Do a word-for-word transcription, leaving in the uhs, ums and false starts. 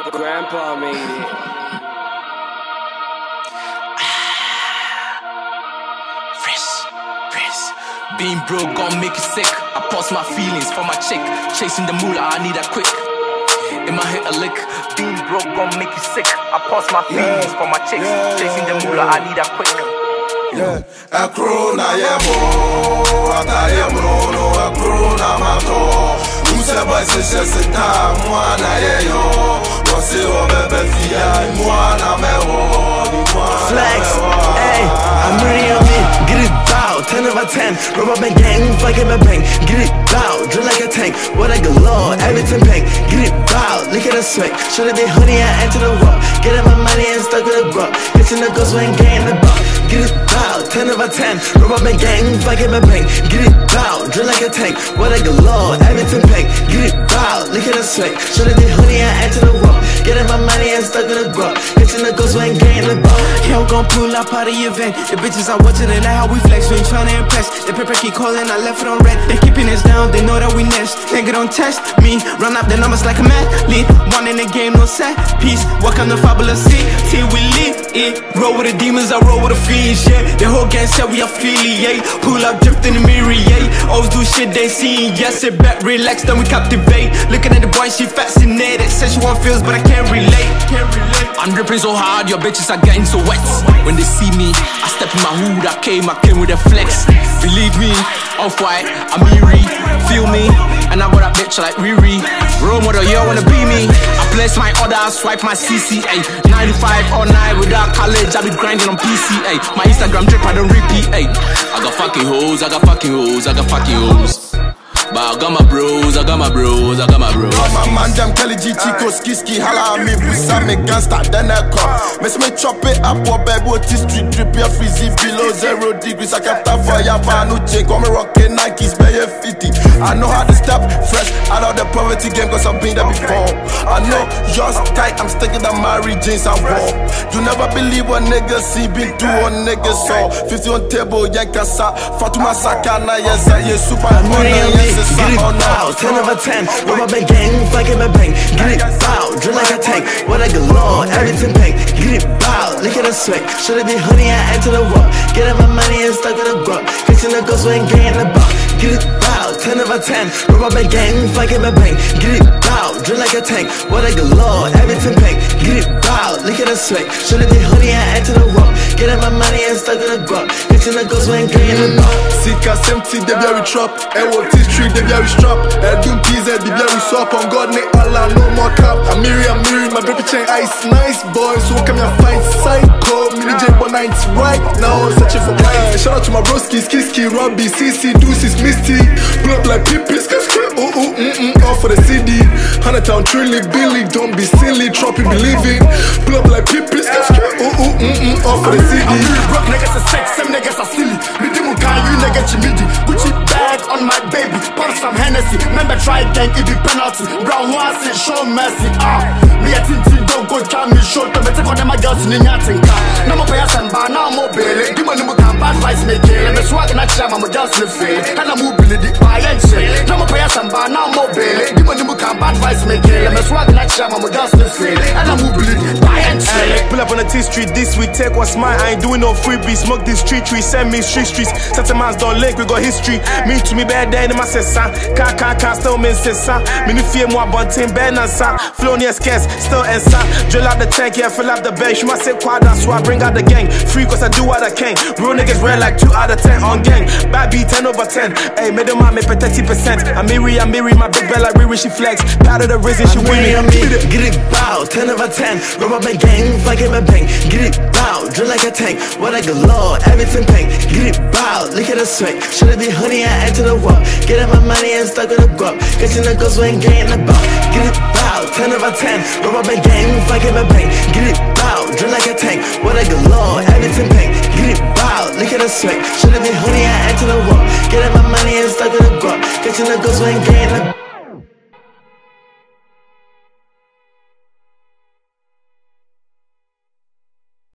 Grandpa made it. Fresh, fresh. Being broke gon' make you sick. I pause my feelings for my chick. Chasing the moolah, I need her quick. In my head a lick. Being broke gon' make you sick. I pause my feelings yeah. for my chick. Yeah. Chasing the moolah, I need her quick. Yeah, a crona yemo, ata yemo no a crona mato. Usa ba se se se ta mwana yeyo. Wose o bebe fia mwana mewo. Flex, hey, I'm ready on me. Get it bow, ten over ten. Rubber band gang, fucking my bang. Get it bow, drill like a tank. What a galore, everything pink. Get it bow, look at the sweat. Should have been honey, I enter the rock. Getting my money and stuck with a grub. Hitting the ghost when gang in the buck. Get it bow, ten over ten. Rubber band gang, fucking my bang. Get it bow, drill like a tank. What a galore, everything pink. Get it bow, look at the sweat. Should have been honey, I enter the rock. Getting my money and stuck with a grub. Hitting the ghost when gang in the buck. Yo, gon' pull up out of the event. The bitches I watch it, they like how we flex. We ain't tryna impress. The paper keep calling, I left it on red. They keeping us down, they know that we next. Nigga don't test me, run up the numbers like a athlete. One in the game, no set piece. Welcome to Fabulous C, till we leave it. Roll with the demons, I roll with the fiends, yeah. The whole gang said we affiliate. Pull up, drift in the mirror, yeah. Always do shit they seen, yeah. Sit back, relax, then we captivate. Looking at the boy, she fascinated. Says she want feels, but I can't relate. Can't relate. I'm dripping so hard, your bitches are getting so wet. When they see me, I step in my hood, I came, I came with a flex. Believe me, off-white, I'm eerie. Feel me, and I got a bitch like Riri. Role model, you wanna be me. I place my order, I swipe my C C A. ninety-five all night without college, I be grinding on P C A. My Instagram drip, I don't repeat, ay. I got fucking hoes, I got fucking hoes, I got fucking hoes. But I got my bros, I got my bros, I got my bros. My man, them Kelly G, Chico, Skiski, Hala, me, Busa, me, gangsta, then I come. Miss me chop it up, what baby, what is street drip, your freezy below zero degrees. I kept that fire, Vanu, chain, come rockin' Nikes, pay a fifty. I know how to step fresh out of the poverty game, cause I've been there before. I know yours tight, I'm sticking to Mary Jeans, I walk. You never believe what niggas see, been do what niggas saw. fifty on table, Yankasa, Fatuma Sakana, yes, I yes, super money, yes. Get it bow, ten over ten. Rubber band gang, fucking my bang. Get it bow, drill like a tank. What a galore, everything pink. Get it bow, look at the sweat. Should have been honey, I enter the rock. Getting my money and stuck with a grub. Fixing the ghost when gang in the buck. Get it bow, ten over ten. Rubber band gang, fucking my bang. Get it bow, drill like a tank. What a galore, everything pink. Get it bow, look at the sweat. Should have been honey, I enter the rock. Getting my money and stuck with a grub. Fixing the ghost when gang in the buck. Sika empty, they be a trap. And what is tree, they be a strap. And doom P Z, they be a swap. On God, ne Allah, no more cap. I'm Miri, I'm Miri, my baby chain ice. Nice boy, so come here fight. Psycho, mini J one ninety right now, searching for guys. Shout out to my broskies, Kiski, Robbie, C C, Deuces, Misty. Pull up like Pippies, ooh, ooh, mm, mm, all for the C D. Hundred town, truly, Billy, don't be silly, Troppy, believe it. Pull up like Pippies, ooh, ooh, mm, mm, all for the C D. I'm really broke, niggas are sex, some niggas are silly. Midimu can you niggas chimidi. Gucci bag on my baby, pop some Hennessy. Remember try gang, it be penalty. Brown horse, show mercy. Ah, me a tintin, don't go try me short. But take on them my girls in the yatin car. No more pay us and bar, now more bail. Give me no can bad vice make it. And the swag in a jam, I'm just in fail. And I'm mobility, buy and shit. No more pay us and bar, now more bail. Give me no can bad vice make it. And the swag in a jam, I'm just in fail. And I'm mobility, buy and shit. Pull up on the T street this week, take what's mine. I ain't doing no freebie. Smoke this street tree, send me street streets. Certain minds don't link, we got history. Me to me bad day in my sessa. Can't, can't, can't still mean sessa. Me no fear more bunting, bad and sa. Flow near scarce, still and sa. Drill out the tank, yeah, fill up the bench. You must say quad, that's why I bring out the gang. Free cause I do what I can. Real niggas rare like two out of ten on gang. Bad beat ten over ten. Hey, made them man, me pay thirty percent. I'm Miri, I'm Miri, my big bell like Riri, she flex. Part of the reason she win me. Get it bow, ten over ten. Rubber band gang, fucking my bang. Get it bow, drill like a tank. What a galore, everything pink. Get it bow, look at the sweat. Should have been honey, I enter the rock. Getting my money and stuck with a grub. Catching the ghost when gang in the buck. Get it bow, ten over ten. Rubber band gang, fucking my bang. Get it bow, drill like a tank. What a galore, everything pink. Get it bow, look at the sweat. Should have been honey, I enter the rock. Getting my money and stuck with a grub. Catching the ghost when gang in the